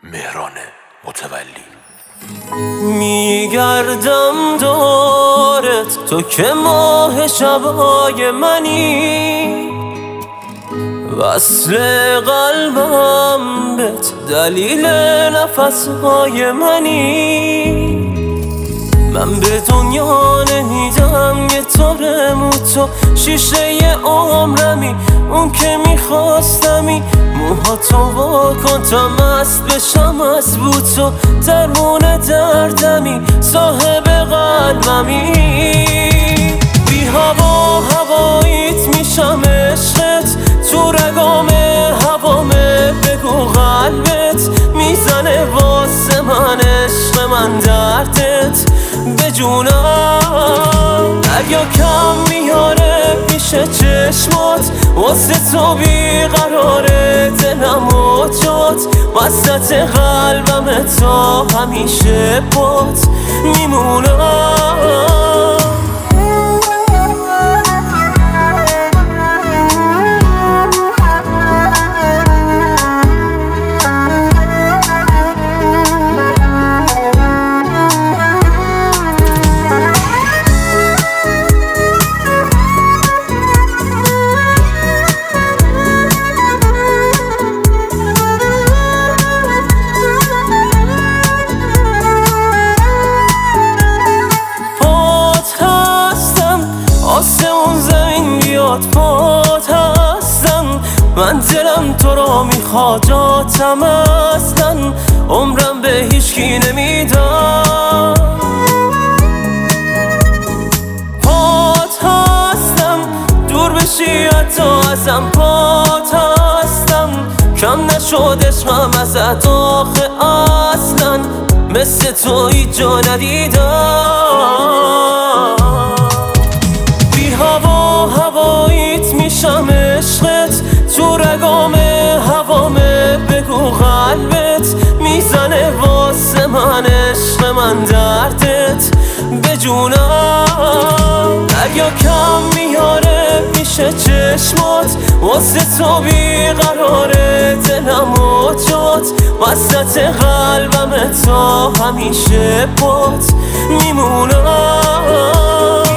مهران متولی. میگردم دارت تو که ماه شبای منی، وصل قلبم بهت دلیل نفسهای منی. من به دنیا نمیدم یه طور موتو، شیشه عمرمی اون که میخواستمی. موهاتو وا کن تا مست بشم از بوتو، درمون دردمی صاحب قلبمی. بی هوا هواییت میشم عشقت، تو رگام هوامه بگو قلبت میزنه واسه من عشق من دردت به جونم. دریا کم میاره میشه چشمات، واسه تو بیقراره دلم و جات. وسط قلبم تا همیشه بات میمونم. آسمون زمین بیاد پات هستن، من دلم تو رو میخواد جاتم اصلا. عمرم به هیچکی نمیدم، پات هستم دور بشی حتی ازم. پات هستم کم نشد عشقم ازت آخه اصلا، مثل تو هیچ جا ندیدم. هواییت میشم عشقت، تو رگام هوامه بگو قلبت میزنه واسه من عشق من دردت به جونم. دریا کم میاره میشه چشمات، واسه تو بیقراره دلم و جات. وسط قلبم تا همیشه بات میمونم.